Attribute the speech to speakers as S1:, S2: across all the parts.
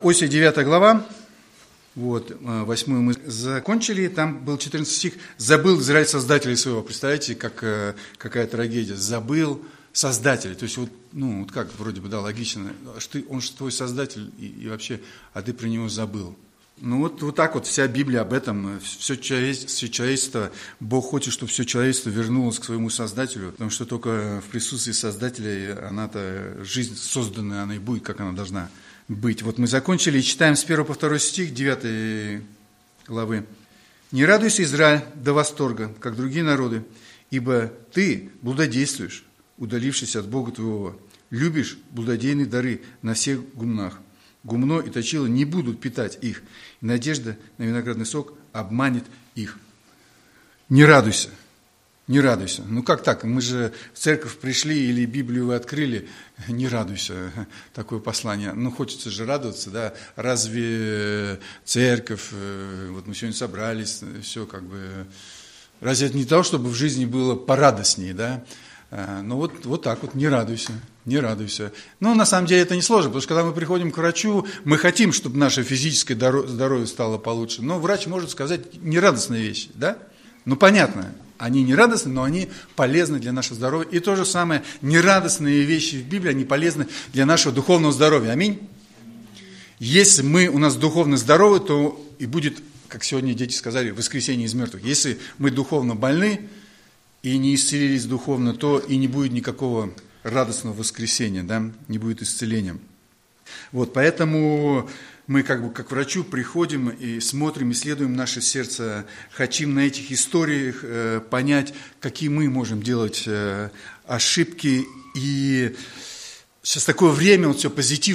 S1: Осия 9 глава, 8 мы закончили, там был 14 стих. «Забыл Израиль Создателя своего». Представляете, какая трагедия. Забыл Создателя. То есть, как вроде бы, логично. Он же твой Создатель, и вообще, а ты про него забыл. Вот так вот вся Библия об этом. Все человечество, Бог хочет, чтобы все человечество вернулось к своему Создателю, потому что только в присутствии Создателя жизнь созданная, она и будет, как она должна быть. Мы закончили и читаем с 1 по 2 стих 9 главы. «Не радуйся, Израиль, до восторга, как другие народы, ибо ты блудодействуешь, удалившись от Бога твоего, любишь блудодейные дары на всех гумнах. Гумно и точило не будут питать их, и надежда на виноградный сок обманет их». Не радуйся, не радуйся. Как так? Мы же в церковь пришли или Библию вы открыли, не радуйся, такое послание. Хочется же радоваться, да? Разве церковь, мы сегодня собрались, все разве это не то, чтобы в жизни было порадостнее, да? Вот так, не радуйся, не радуйся. На самом деле это не сложно, потому что когда мы приходим к врачу, мы хотим, чтобы наше физическое здоровье стало получше. Но врач может сказать нерадостные вещи, да? Понятно, они нерадостные, но они полезны для нашего здоровья. И то же самое, нерадостные вещи в Библии, они полезны для нашего духовного здоровья. Аминь. Если у нас духовно здоровы, то и будет, как сегодня дети сказали, воскресение из мертвых. Если мы духовно больны и не исцелились духовно, то и не будет никакого радостного воскресения, да? Не будет исцеления. Поэтому мы как к врачу приходим и смотрим, исследуем наше сердце, хотим на этих историях понять, какие мы можем делать ошибки. И сейчас такое время, все позитив,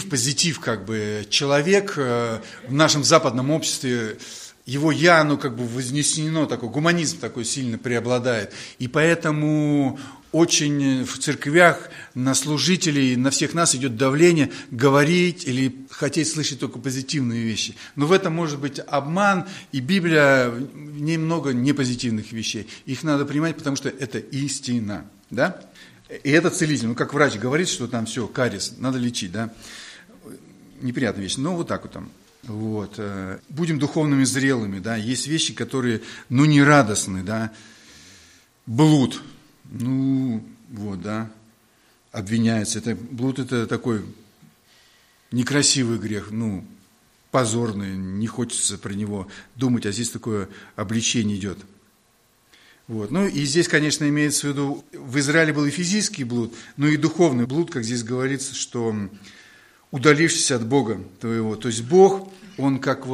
S1: человек в нашем западном обществе, его «я», вознесено, такой гуманизм такой сильно преобладает. И поэтому очень в церквях на служителей, на всех нас идет давление говорить или хотеть слышать только позитивные вещи. Но в этом может быть обман, и Библия, в ней много непозитивных вещей. Их надо принимать, потому что это истина. Да? И это целитель. Как врач говорит, что там все, кариес, надо лечить. Да? Неприятная вещь. Будем духовными зрелыми, да, есть вещи, которые, не радостны, да, блуд, обвиняется, блуд это такой некрасивый грех, позорный, не хочется про него думать, а здесь такое обличение идет. И здесь, конечно, имеется в виду, в Израиле был и физический блуд, но и духовный блуд, как здесь говорится, что удалившись от Бога твоего. То есть Бог, Он как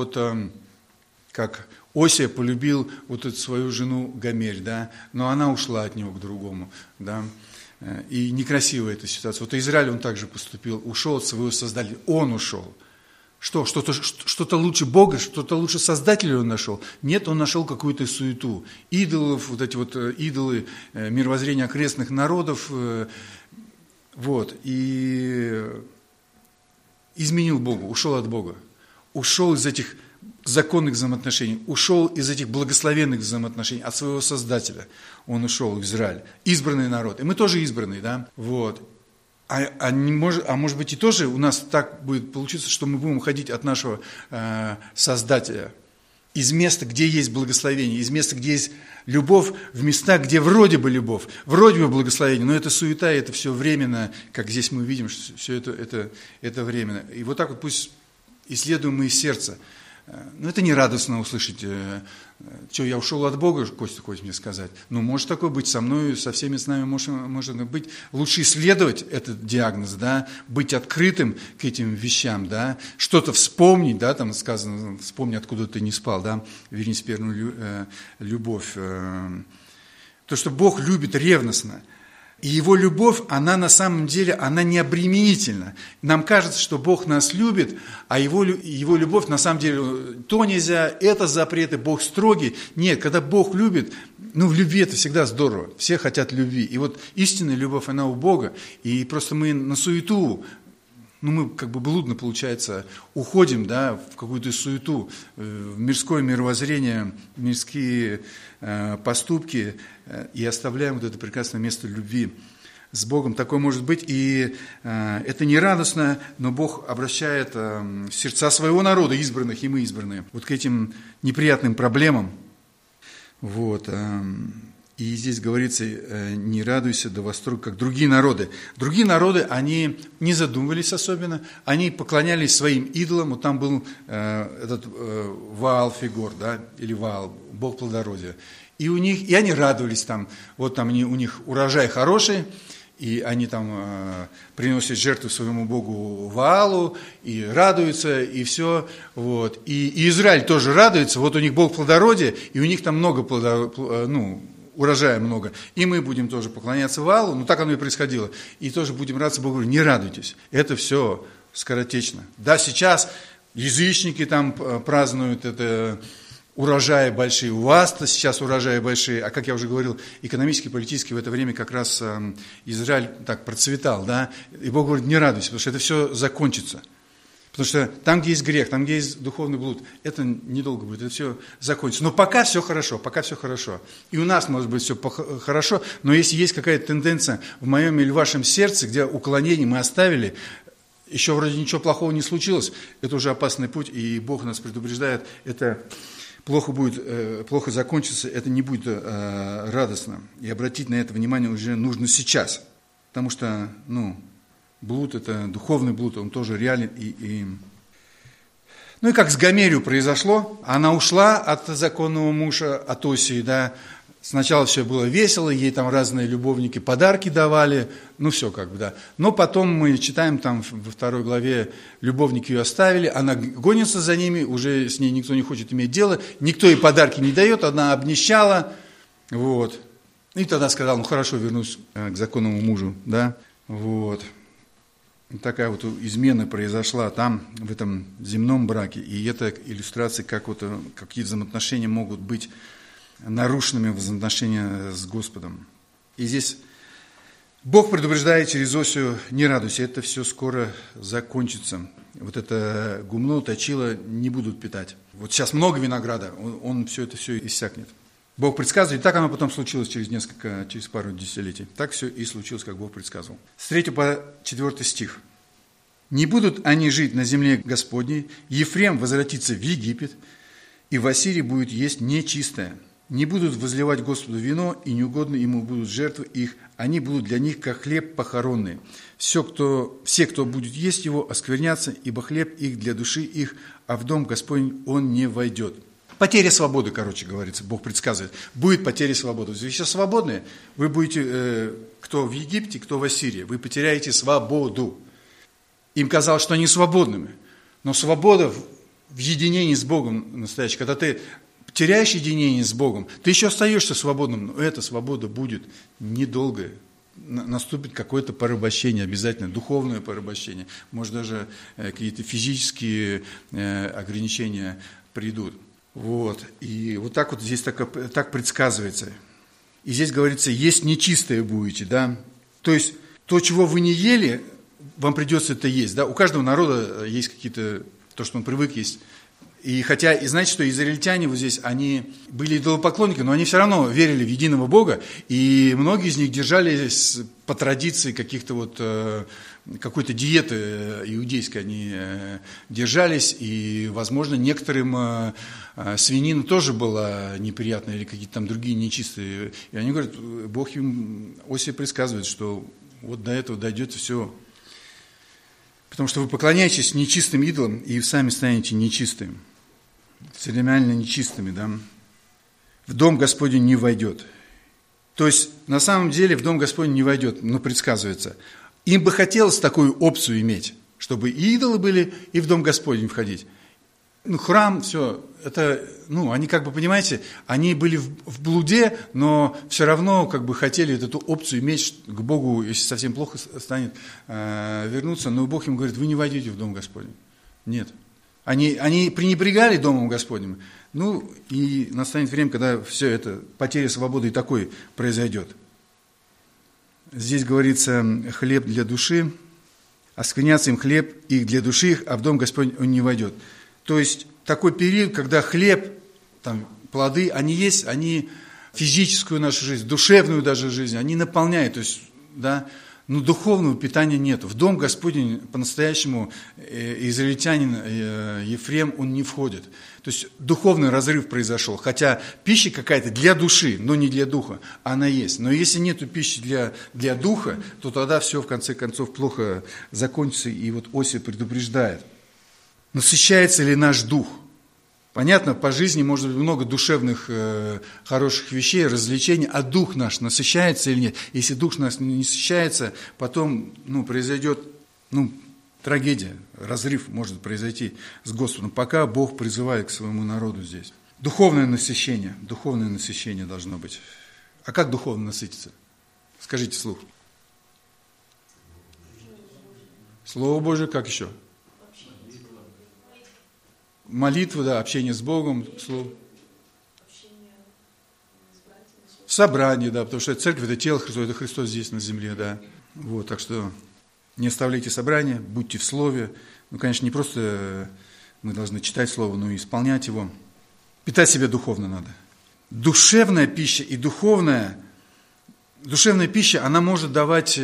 S1: Осия полюбил эту свою жену Гомерь, да, но она ушла от него к другому, да, и некрасивая эта ситуация. Израиль, он также поступил, ушел от своего Создателя, он ушел. Что-то лучше Бога, что-то лучше Создателя он нашел? Нет, он нашел какую-то суету. Идолов, идолы мировоззрения окрестных народов, и изменил Богу, ушел от Бога, ушел из этих законных взаимоотношений, ушел из этих благословенных взаимоотношений от своего Создателя. Он ушел в Израиль, избранный народ. И мы тоже избранные, да? Может быть и тоже у нас так будет получиться, что мы будем уходить от нашего Создателя. Из места, где есть благословение, из места, где есть любовь, в места, где вроде бы любовь, вроде бы благословение, но это суета, это все временно, как здесь мы видим, что все это временно. И так пусть исследуем мы сердце. Это не радостно услышать, что я ушел от Бога, Костя хочет мне сказать. Может такое быть со мной, со всеми с нами может быть. Лучше исследовать этот диагноз, да, быть открытым к этим вещам, да, что-то вспомнить, да, там сказано, вспомни, откуда ты не спал, да, вернись в первую любовь. То, что Бог любит ревностно. И Его любовь, она на самом деле, она не обременительна. Нам кажется, что Бог нас любит, а Его любовь на самом деле, то нельзя, это запреты, Бог строгий. Нет, когда Бог любит, в любви это всегда здорово. Все хотят любви. И истинная любовь, она у Бога. И просто мы на суету, мы блудно, получается, уходим, да, в какую-то суету, в мирское мировоззрение, мирские поступки, и оставляем это прекрасное место любви с Богом такое может быть, и это не радостно, но Бог обращает сердца своего народа, избранных, и мы избранные, вот к этим неприятным проблемам. Вот. И здесь говорится, не радуйся до восторга, как другие народы. Другие народы, они не задумывались особенно, они поклонялись своим идолам. Вот там был этот Ваал-Фигор, да, или Ваал, бог плодородия. И они радовались там, вот там у них урожай хороший, и они там приносят жертву своему богу Ваалу, и радуются, и все. Вот. И Израиль тоже радуется, вот у них бог плодородия, и у них там много урожая много. И мы будем тоже поклоняться Ваалу, так оно и происходило. И тоже будем радоваться Богу, не радуйтесь, это все скоротечно. Да, сейчас язычники там празднуют это, урожаи большие, у вас-то сейчас урожаи большие, а как я уже говорил, экономически, политически в это время как раз Израиль так процветал, да, и Бог говорит, не радуйся, потому что это все закончится. Потому что там, где есть грех, там, где есть духовный блуд, это недолго будет, это все закончится. Но пока все хорошо, И у нас может быть все хорошо, но если есть какая-то тенденция в моем или вашем сердце, где уклонение мы оставили, еще вроде ничего плохого не случилось, это уже опасный путь, и Бог нас предупреждает, это плохо закончится, это не будет радостно. И обратить на это внимание уже нужно сейчас, потому что, блуд, это духовный блуд, он тоже реален. И как с Гомерью произошло, она ушла от законного мужа, от Осии, да. Сначала все было весело, ей там разные любовники подарки давали, все да. Но потом мы читаем там во 2 главе, любовники ее оставили, она гонится за ними, уже с ней никто не хочет иметь дело, никто ей подарки не дает, она обнищала, вот. И тогда сказал, хорошо, вернусь к законному мужу, да, вот. Такая вот измена произошла там, в этом земном браке, и это иллюстрация, как какие взаимоотношения могут быть нарушенными взаимоотношения с Господом. И здесь Бог предупреждает через Осию, не радуйся, это все скоро закончится. Вот это гумно, точило не будут питать. Вот сейчас много винограда, он все иссякнет. Бог предсказывает, и так оно потом случилось через пару десятилетий. Так все и случилось, как Бог предсказывал. С 3 по 4 стих. «Не будут они жить на земле Господней, Ефрем возвратится в Египет, и в Ассирии будет есть нечистое. Не будут возливать Господу вино, и неугодны ему будут жертвы их, они будут для них, как хлеб похоронный. Все, кто будет есть его, осквернятся, ибо хлеб их для души их, а в дом Господень он не войдет». Потеря свободы, говорится, Бог предсказывает. Будет потеря свободы. Вы сейчас свободные, вы будете, кто в Египте, кто в Ассирии, вы потеряете свободу. Им казалось, что они свободными. Но свобода в единении с Богом настоящая. Когда ты теряешь единение с Богом, ты еще остаешься свободным, но эта свобода будет недолгая. Наступит какое-то порабощение, обязательно духовное порабощение. Может, даже какие-то физические ограничения придут. Вот. И вот так вот здесь так предсказывается. И здесь говорится, есть нечистое будете, да. То есть, то, чего вы не ели, вам придется это есть, да. У каждого народа есть какие-то, то, что он привык есть. И знаете, что израильтяне вот здесь, они были идолопоклонники, но они все равно верили в единого Бога, и многие из них держались по традиции какой-то диеты иудейской, они держались, и, возможно, некоторым свинина тоже была неприятная, или какие-то там другие нечистые. И они говорят, Бог им, Осия предсказывает, что вот до этого дойдет все, потому что вы поклоняетесь нечистым идолам, и сами станете нечистыми. Церемониально нечистыми, да, в дом Господень не войдет. То есть, на самом деле, в дом Господень не войдет, но предсказывается. Им бы хотелось такую опцию иметь, чтобы и идолы были, и в дом Господень входить. Храм, все, это, они понимаете, они были в блуде, но все равно хотели эту опцию иметь к Богу, если совсем плохо станет, вернуться, но Бог им говорит, вы не войдете в дом Господень. Нет. Они пренебрегали Домом Господним. И настанет время, когда все это, потеря свободы и такой произойдет. Здесь говорится, хлеб для души, осквернятся им хлеб их для души их, а в Дом Господень он не войдет. То есть, такой период, когда хлеб, плоды, они есть, они физическую нашу жизнь, душевную даже жизнь, они наполняют. То есть, да, но духовного питания нет. В дом Господень по-настоящему израильтянин Ефрем, он не входит. То есть духовный разрыв произошел. Хотя пища какая-то для души, но не для духа, она есть. Но если нет пищи для духа, то тогда все в конце концов плохо закончится. И вот Осия предупреждает. Насыщается ли наш дух? Понятно, по жизни может быть много душевных хороших вещей, развлечений, а дух наш насыщается или нет? Если дух наш не насыщается, потом произойдет трагедия, разрыв может произойти с Господом, пока Бог призывает к своему народу здесь. Духовное насыщение должно быть. А как духовно насытиться? Скажите вслух. Слово Божие, как еще? Молитва, да, общение с Богом, слово. Собрание, да, потому что церковь – это тело Христова, это Христос здесь на земле, да. Вот, так что не оставляйте собрания, будьте в слове. Конечно, не просто мы должны читать слово, но и исполнять его. Питать себя духовно надо. Душевная пища и духовная пища, она может давать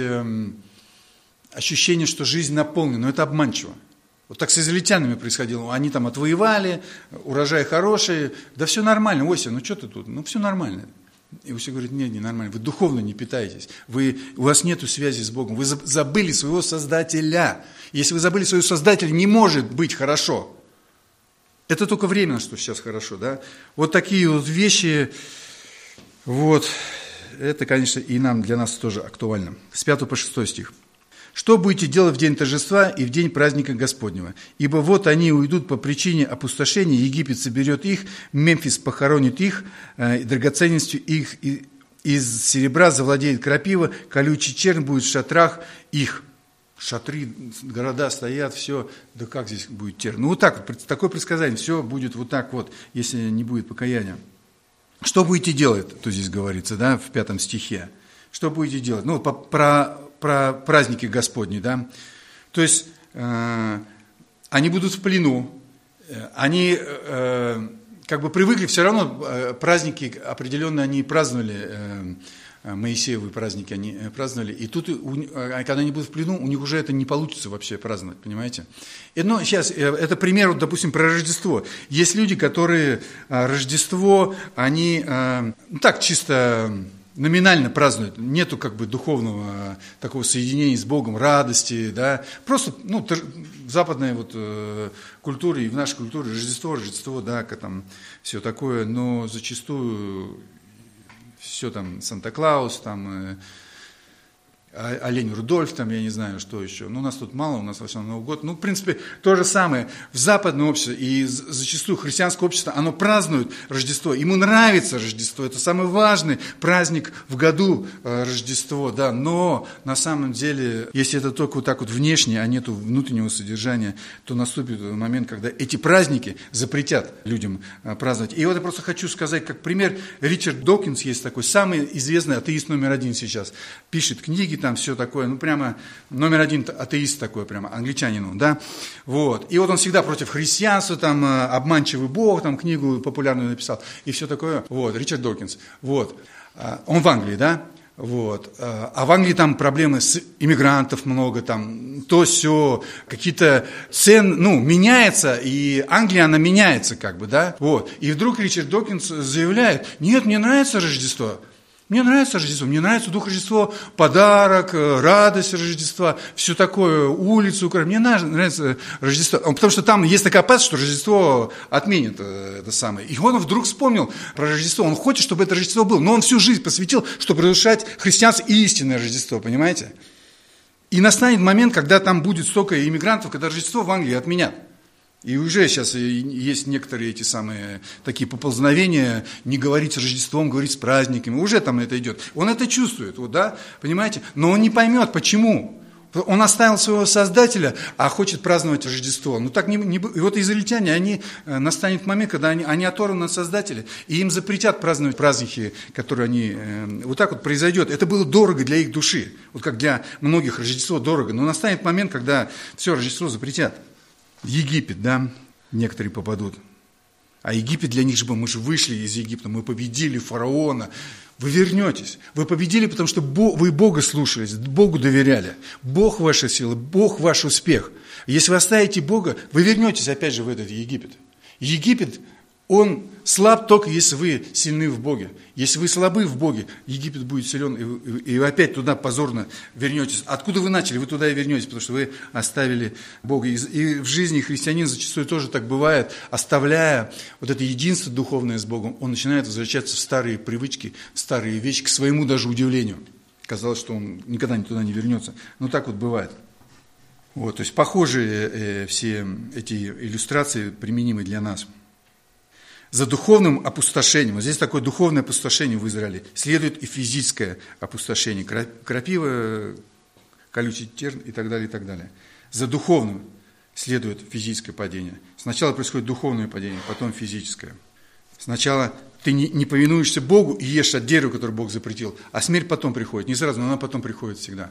S1: ощущение, что жизнь наполнена, но это обманчиво. Вот так с израильтянами происходило. Они там отвоевали, урожай хороший, да все нормально. Ося, что ты тут? Все нормально. И Ося говорит, нет, не нормально. Вы духовно не питаетесь. У вас нет связи с Богом. Вы забыли своего Создателя. Если вы забыли своего Создателя, не может быть хорошо. Это только временно, что сейчас хорошо, да? Вот такие вот вещи, вот, это, конечно, и для нас тоже актуально. С 5 по 6 стих. «Что будете делать в день торжества и в день праздника Господнего? Ибо вот они уйдут по причине опустошения, Египет соберет их, Мемфис похоронит их, драгоценностью их из серебра завладеет крапива, колючий чернь будет в шатрах их». Шатры, города стоят, все, да как здесь будет терн? Вот так вот, такое предсказание, все будет вот так вот, если не будет покаяния. Что будете делать, то здесь говорится, да, в 5 стихе. Что будете делать? Про праздники Господни, да. То есть, они будут в плену, они привыкли, все равно праздники определенные они праздновали, Моисеевы праздники они праздновали, и тут, когда они будут в плену, у них уже это не получится вообще праздновать, понимаете? Сейчас, это пример, допустим, про Рождество. Есть люди, которые Рождество, они так чисто номинально празднуют, нету духовного такого соединения с Богом, радости, да, просто, в западной культуре и в нашей культуре Рождество, да, там все такое, но зачастую все там Санта-Клаус, там олень Рудольф, там я не знаю, что еще. У нас тут мало, у нас в основном Новый год. В принципе, то же самое. В западном обществе и зачастую христианское общество, оно празднует Рождество. Ему нравится Рождество. Это самый важный праздник в году, Рождество, да. Но на самом деле, если это только вот так вот внешне, а нету внутреннего содержания, то наступит момент, когда эти праздники запретят людям праздновать. И вот я просто хочу сказать, как пример, Ричард Докинс есть такой, самый известный атеист номер 1 сейчас. Пишет книги, там все такое, прямо номер 1 атеист такой, прямо англичанин, да, вот. И вот он всегда против христианства, там, обманчивый Бог, там, книгу популярную написал, и все такое, вот, Ричард Докинс, вот. Он в Англии, да, вот. А в Англии там проблемы с иммигрантов много, там, то все, какие-то цены, меняется, и Англия, она меняется, да, вот. И вдруг Ричард Докинс заявляет, нет, мне нравится Рождество. Мне нравится Рождество, мне нравится дух Рождества, подарок, радость Рождества, все такое, улицу, мне нравится Рождество. Потому что там есть такая опасность, что Рождество отменит это самое. И он вдруг вспомнил про Рождество, он хочет, чтобы это Рождество было, но он всю жизнь посвятил, чтобы разрушать христианство и истинное Рождество, понимаете? И настанет момент, когда там будет столько иммигрантов, когда Рождество в Англии отменят. И уже сейчас есть некоторые эти самые такие поползновения, не говорить с Рождеством, говорить с праздниками, уже там это идет. Он это чувствует, вот, да, понимаете, но он не поймет, почему. Он оставил своего Создателя, а хочет праздновать Рождество. Так не. И вот израильтяне, настанет момент, когда они оторваны от Создателя, и им запретят праздновать праздники, которые они... Вот так вот произойдет. Это было дорого для их души, вот как для многих Рождество дорого. Но настанет момент, когда все Рождество запретят. Египет, да, некоторые попадут. А Египет для них же был, мы же вышли из Египта, мы победили фараона. Вы вернетесь. Вы победили, потому что вы Бога слушались, Богу доверяли. Бог ваша сила, Бог ваш успех. Если вы оставите Бога, вы вернетесь опять же в этот Египет. Египет, он слаб только если вы сильны в Боге. Если вы слабы в Боге, Египет будет силен, и вы опять туда позорно вернетесь. Откуда вы начали, вы туда и вернетесь, потому что вы оставили Бога. И в жизни христианина зачастую тоже так бывает, оставляя вот это единство духовное с Богом, он начинает возвращаться в старые привычки, в старые вещи, к своему даже удивлению. Казалось, что он никогда туда не вернется. Но так вот бывает. Вот, то есть похожие все эти иллюстрации применимы для нас. За духовным опустошением, вот здесь такое духовное опустошение в Израиле, следует и физическое опустошение, крапива, колючий терн и так далее, и так далее. За духовным следует физическое падение. Сначала происходит духовное падение, потом физическое. Сначала ты не повинуешься Богу и ешь от дерева, которое Бог запретил, а смерть потом приходит, не сразу, но она потом приходит всегда.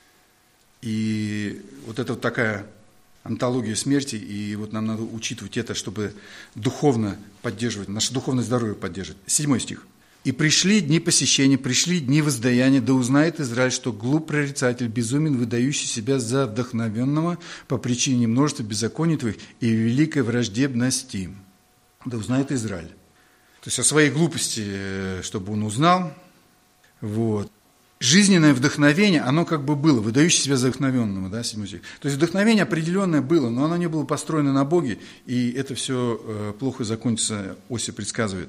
S1: И вот это вот такая антология смерти, и вот нам надо учитывать это, чтобы духовно поддерживать, наше духовное здоровье поддерживать. 7 стих. «И пришли дни посещения, пришли дни воздаяния, да узнает Израиль, что глуп прорицатель, безумен, выдающий себя за вдохновенного по причине множества беззаконий твоих и великой враждебности». Да узнает Израиль. То есть о своей глупости, чтобы он узнал. Вот. Жизненное вдохновение, оно как бы было, выдающее себя за вдохновенного, да, 7 стих. То есть вдохновение определенное было, но оно не было построено на Боге, и это все плохо закончится, Осия предсказывает.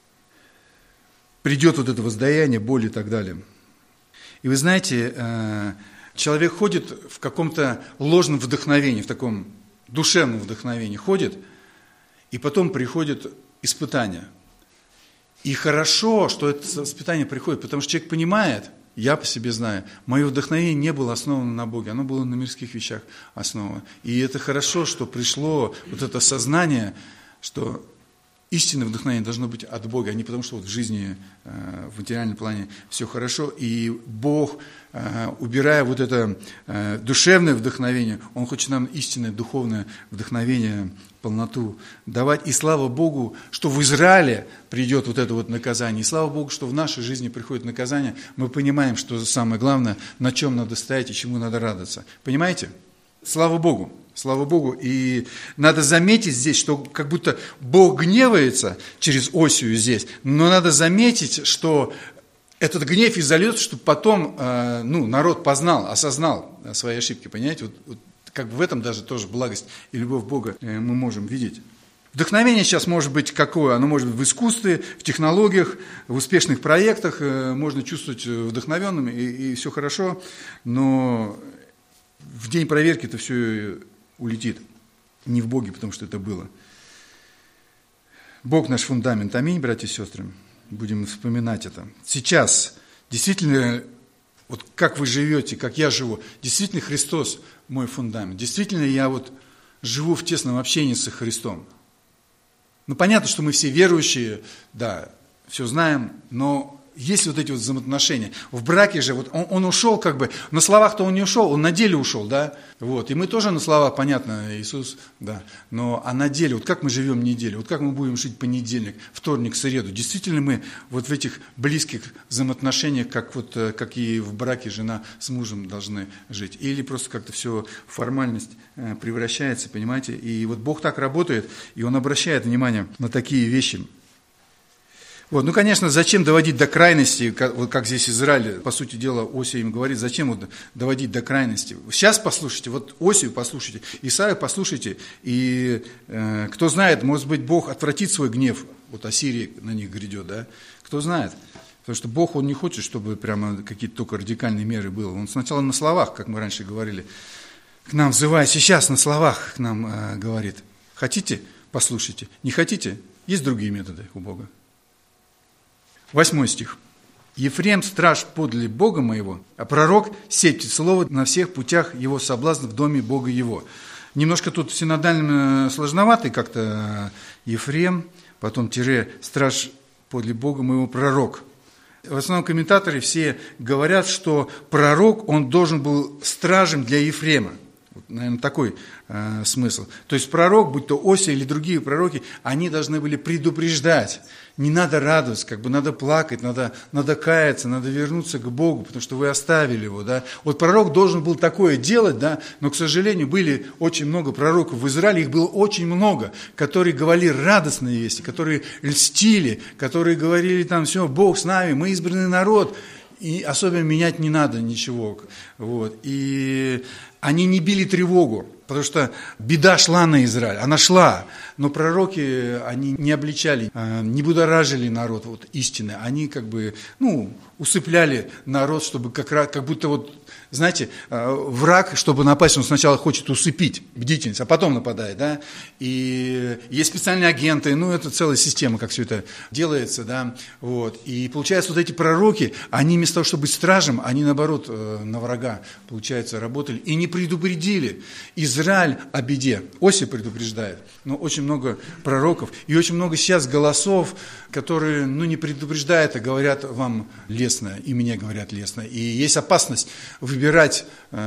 S1: Придет вот это воздаяние, боль и так далее. И вы знаете, человек ходит в каком-то ложном вдохновении, в таком душевном вдохновении ходит, и потом приходит испытание. И хорошо, что это испытание приходит, потому что человек понимает, я по себе знаю, мое вдохновение не было основано на Боге, оно было на мирских вещах основано. И это хорошо, что пришло вот это сознание, что истинное вдохновение должно быть от Бога, а не потому, что вот в жизни, в материальном плане все хорошо. И Бог, убирая вот это душевное вдохновение, Он хочет нам истинное духовное вдохновение, полноту давать. И слава Богу, что в Израиле придет вот это вот наказание. И слава Богу, что в нашей жизни приходит наказание. Мы понимаем, что самое главное, на чем надо стоять и чему надо радоваться. Понимаете? Слава Богу. Слава Богу. И надо заметить здесь, что как будто Бог гневается через Осию здесь, но надо заметить, что этот гнев изольется, чтобы потом народ познал, осознал свои ошибки. Понимаете? Вот как бы в этом даже тоже благость и любовь Бога мы можем видеть. Вдохновение сейчас может быть какое? Оно может быть в искусстве, в технологиях, в успешных проектах. Можно чувствовать вдохновенным, и все хорошо, но в день проверки это все улетит. Не в Боге, потому что это было. Бог наш фундамент. Аминь, братья и сестры. Будем вспоминать это. Сейчас, действительно, вот как вы живете, как я живу, действительно Христос мой фундамент. Действительно, я вот живу в тесном общении со Христом. Ну, понятно, что мы все верующие, да, все знаем, но есть вот эти вот взаимоотношения. В браке же, вот он ушел как бы, на словах-то он не ушел, он на деле ушел, да, вот, и мы тоже на словах, понятно, Иисус, да, но а на деле, вот как мы живем неделю, вот как мы будем жить понедельник, вторник, среду, действительно мы вот в этих близких взаимоотношениях, как и в браке жена с мужем должны жить, или просто как-то все в формальность превращается, понимаете, и вот Бог так работает, и Он обращает внимание на такие вещи. Вот, ну, конечно, зачем доводить до крайности, как здесь Израиль, по сути дела, Осия им говорит, зачем вот доводить до крайности. Сейчас послушайте, вот Осию послушайте, Исаию послушайте, и кто знает, может быть, Бог отвратит свой гнев, вот Ассирия на них грядет, да, кто знает. Потому что Бог, Он не хочет, чтобы прямо какие-то только радикальные меры было. Он сначала на словах, как мы раньше говорили, к нам взывая, сейчас на словах к нам говорит. Хотите, послушайте, не хотите, есть другие методы у Бога. 8 стих. «Ефрем – страж подле Бога моего, а пророк септит слово на всех путях его соблазн в доме Бога его». Немножко тут синодально сложноватый как-то Ефрем, потом тире «страж подле Бога моего пророк». В основном комментаторы все говорят, что пророк, он должен был стражем для Ефрема. наверное, такой смысл. То есть пророк, будь то Осия или другие пророки, они должны были предупреждать. Не надо радоваться, надо плакать, надо каяться, надо вернуться к Богу, потому что вы оставили Его. Да? Вот пророк должен был такое делать, да? Но, к сожалению, были очень много пророков в Израиле, их было очень много, которые говорили радостные вести, которые льстили, которые говорили там, все, Бог с нами, мы избранный народ, и особенно менять не надо ничего. Вот. И они не били тревогу, потому что беда шла на Израиль, она шла, но пророки, они не обличали, не будоражили народ истины, они усыпляли народ, чтобы как будто знаете, враг, чтобы напасть, он сначала хочет усыпить бдительность, а потом нападает, да, и есть специальные агенты, это целая система, как все это делается, да, вот, и получается, эти пророки, они вместо того, чтобы быть стражем, они, наоборот, на врага, получается, работали и не предупредили Израиль о беде. Осия предупреждает, но очень много пророков и очень много сейчас голосов, которые, не предупреждают, а говорят вам лестно, и мне говорят лестно, и есть опасность выбирать.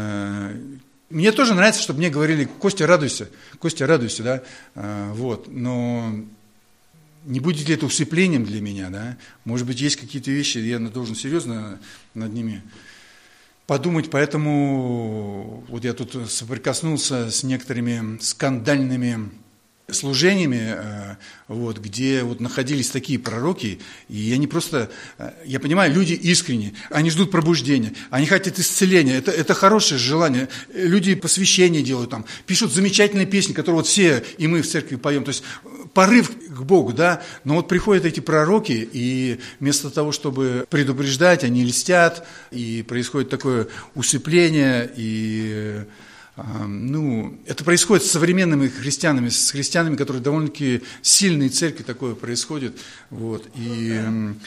S1: Мне тоже нравится, чтобы мне говорили: Костя, радуйся, да, вот, но не будет ли это усыплением для меня, да? Может быть, есть какие-то вещи, я должен серьезно над ними подумать, поэтому я тут соприкоснулся с некоторыми скандальными служениями, где находились такие пророки, и они просто, я понимаю, люди искренние, они ждут пробуждения, они хотят исцеления, это хорошее желание, люди посвящения делают там, пишут замечательные песни, которые все и мы в церкви поем, то есть порыв к Богу, да, но приходят эти пророки, и вместо того, чтобы предупреждать, они льстят, и происходит такое усыпление, и это происходит с современными христианами, с христианами, которые довольно-таки сильные церкви, такое происходит. Вот. И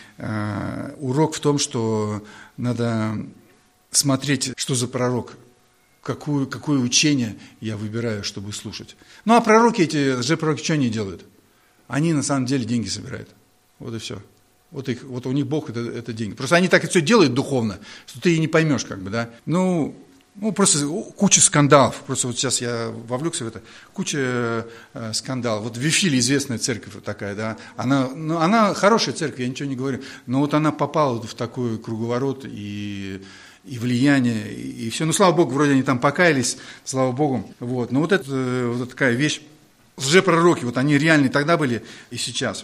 S1: урок в том, что надо смотреть, что за пророк, какое учение я выбираю, чтобы слушать. А пророки, эти лжепророки, что они делают? Они на самом деле деньги собирают. Вот и все. Вот у них Бог это деньги. Просто они так и все делают духовно, что ты и не поймешь, да. Просто куча скандалов. Просто сейчас я вовлекся в это. Куча скандалов. В Вифиле известная церковь такая, да. Она хорошая церковь, я ничего не говорю. Но она попала в такой круговорот и влияние, и все. Слава Богу, вроде они там покаялись, слава Богу. Но это такая вещь. Лжепророки, они реальные тогда были и сейчас.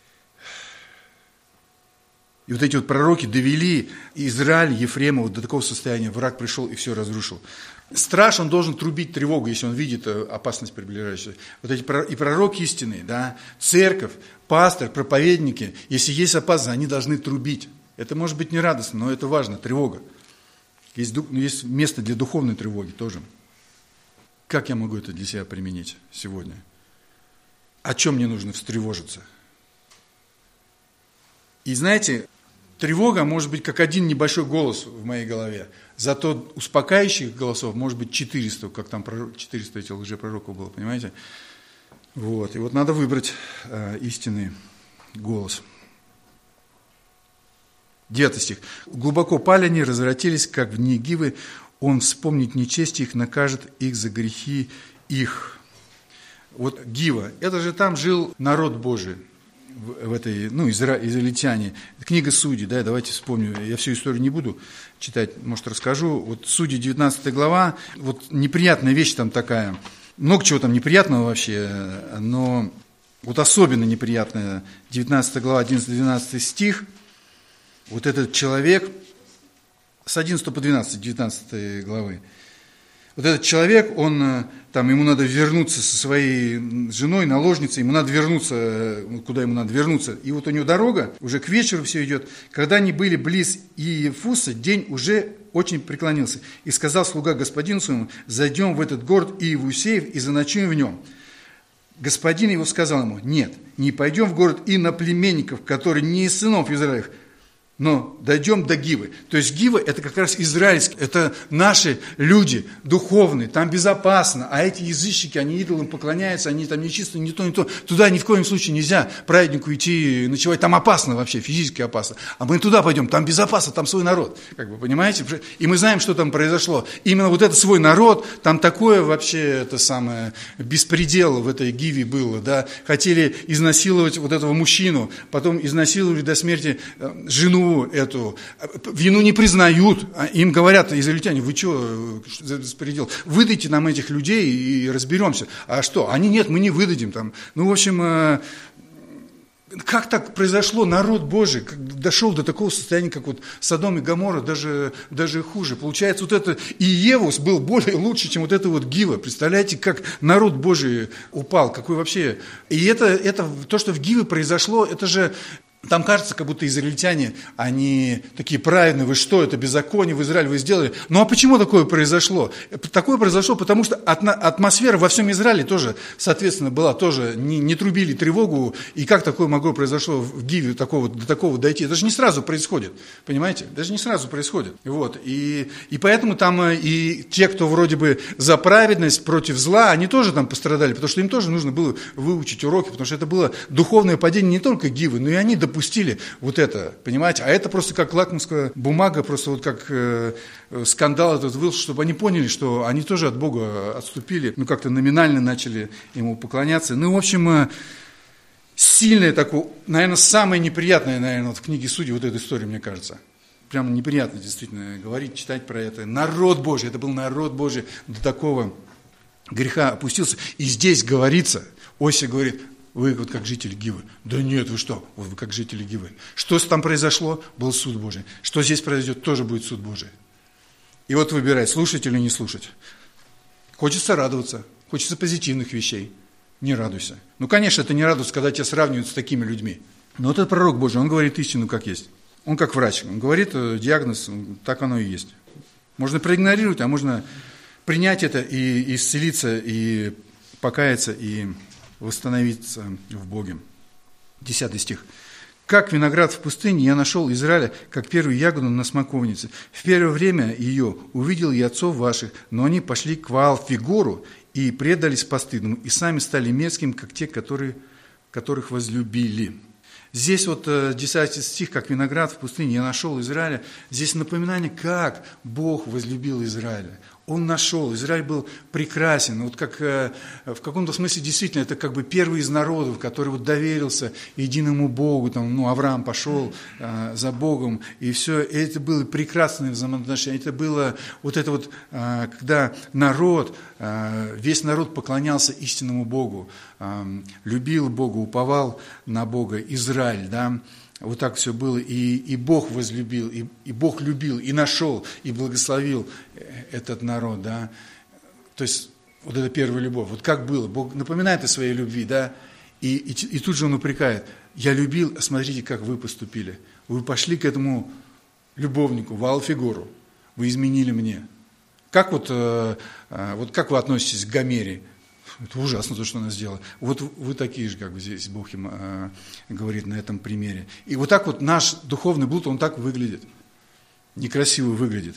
S1: И эти пророки довели Израиль, Ефрема до такого состояния. Враг пришел и все разрушил. Страж, он должен трубить тревогу, если он видит опасность приближающуюся. Эти и пророки истинные, да, церковь, пастор, проповедники, если есть опасность, они должны трубить. Это может быть не радостно, но это важно, тревога. Есть место для духовной тревоги тоже. Как я могу это для себя применить сегодня? О чем мне нужно встревожиться? И знаете, тревога может быть как один небольшой голос в моей голове, зато успокаивающих голосов может быть 400, как там 400 этих лжепророков было, понимаете? И надо выбрать истинный голос. 9 стих. «Глубоко пали они, развратились, как в дни Гивы, он вспомнит нечестие их, накажет их за грехи их». Гива, это же там жил народ Божий. В этой, израильтяне. Книга Судей, да, давайте вспомним, я всю историю не буду читать, может, расскажу. Судьи, 19 глава, неприятная вещь там такая, много чего там неприятного вообще, но особенно неприятная, 19 глава, 11-12 стих, этот человек, с 11 по 12, 19 главы, этот человек, ему надо вернуться со своей женой, наложницей, ему надо вернуться, куда ему надо вернуться. И у него дорога, уже к вечеру все идет. Когда они были близ Иефуса, день уже очень преклонился. И сказал слуга господину своему: зайдем в этот город Иевусеев и заночуем в нем. Господин его сказал ему: нет, не пойдем в город иноплеменников, которые не из сынов Израилевых. Но дойдем до Гивы. То есть Гива – это как раз израильский, это наши люди духовные, там безопасно. А эти язычники, они идолам поклоняются, они там нечисто, не то, не то. Туда ни в коем случае нельзя праведнику идти ночевать, там опасно вообще, физически опасно. А мы туда пойдем, там безопасно, там свой народ. Как бы, понимаете? И мы знаем, что там произошло. Именно вот это свой народ, там такое вообще, это самое, беспредел в этой Гиве было. Да? Хотели изнасиловать вот этого мужчину, потом изнасиловали до смерти жену эту, вину не признают, им говорят израильтяне, вы что за беспредел, выдайте нам этих людей и разберемся. А что? Они нет, мы не выдадим там. Ну, в общем, как так произошло? Народ Божий дошел до такого состояния, как вот Содом и Гоморра, даже хуже. Получается, вот это Иевус был более лучше, чем вот это вот Гива. Представляете, как народ Божий упал, какой вообще... И это то, что в Гиве произошло, это же... Там кажется, как будто израильтяне, они такие праведные, вы что, это беззаконие в Израиле вы сделали. Ну а почему такое произошло? Такое произошло, потому что атмосфера во всем Израиле тоже, соответственно, была, тоже не трубили тревогу. И как такое могло произошло в Гиве до такого дойти? Это же не сразу происходит, понимаете? Даже не сразу происходит. Вот. И поэтому там и те, кто вроде бы за праведность против зла, они тоже там пострадали, потому что им тоже нужно было выучить уроки, потому что это было духовное падение не только Гивы, но и они допустили вот это, понимаете? А это просто как лакмусская бумага, просто вот как скандал этот вылился, чтобы они поняли, что они тоже от Бога отступили, ну как-то номинально начали ему поклоняться. Ну, в общем, сильное такое, наверное, самое неприятное, наверное, вот в книге Судей вот эта история, мне кажется. Прямо неприятно действительно говорить, читать про это. Народ Божий, это был народ Божий, до такого греха опустился. И здесь говорится, Осия говорит, вы вот как жители Гивы. Да нет, вы что? Вот вы как жители Гивы. Что там произошло? Был суд Божий. Что здесь произойдет? Тоже будет суд Божий. И вот выбирай, слушать или не слушать. Хочется радоваться, хочется позитивных вещей. Не радуйся. Ну, конечно, это не радость, когда тебя сравнивают с такими людьми. Но вот этот пророк Божий, он говорит истину как есть. Он как врач. Он говорит диагноз, так оно и есть. Можно проигнорировать, а можно принять это и исцелиться, и покаяться, и восстановиться в Боге. 10 стих. «Как виноград в пустыне я нашел Израиля, как первую ягоду на смоковнице. В первое время ее увидел я отцов ваших, но они пошли к Ваал-Фигору и предались постыдному, и сами стали мерзкими, как те, которых возлюбили». Здесь вот 10 стих, как виноград в пустыне, я нашел Израиля. Здесь напоминание, как Бог возлюбил Израиля. Он нашел, Израиль был прекрасен. Вот как в каком-то смысле действительно это как бы первый из народов, который вот доверился единому Богу. Там, Авраам пошел за Богом, и все. И это было прекрасное взаимоотношение. Это было вот это вот, когда народ, весь народ поклонялся истинному Богу, любил Бога, уповал на Бога. Израиль, да. Вот так все было, и Бог возлюбил, и Бог любил, и нашел, и благословил этот народ, да. То есть, вот это первая любовь. Вот как было, Бог напоминает о своей любви, да, и тут же Он упрекает. Я любил, а смотрите, как вы поступили. Вы пошли к этому любовнику, Ваал-Фигору, вы изменили мне. Как вот как вы относитесь к Гомере? Это ужасно, то, что она сделала. Вот вы такие же, как бы здесь Бог им говорит на этом примере. И вот так вот наш духовный блуд, он так выглядит. Некрасиво выглядит.